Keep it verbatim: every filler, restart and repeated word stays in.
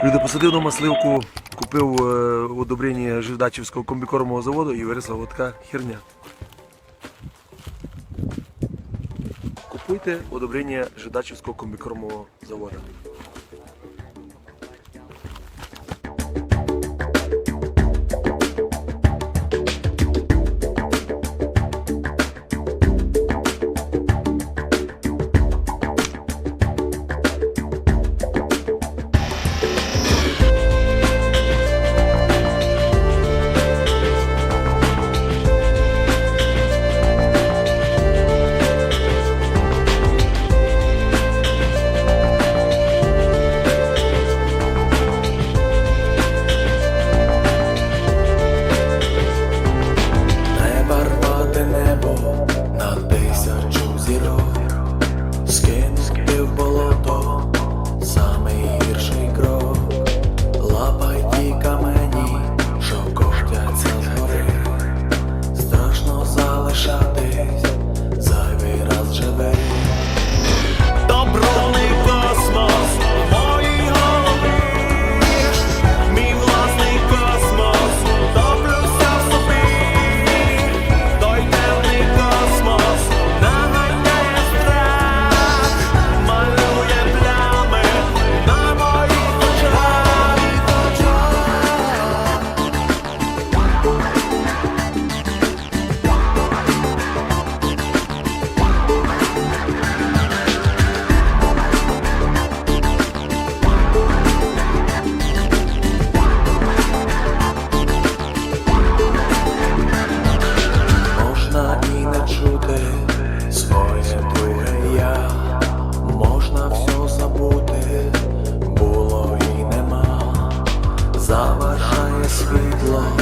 Люди, посадив на масливку, купив е, удобрення Жидачівського комбікормового заводу і виросла от така херня. Купуйте удобрення Жидачівського комбікормового заводу. Скинути в болото самий гірший крок, лапай ті камені, що коштяться згори. Страшно залишатись, зайвий раз живе. Добровний космос в моїй голові, мій власний космос, топлюся в собі. Той темний космос наганяє страх, малює плями на моїх очах. Можна і не чути своє друге я, можна все забути, було і нема, заважає світло.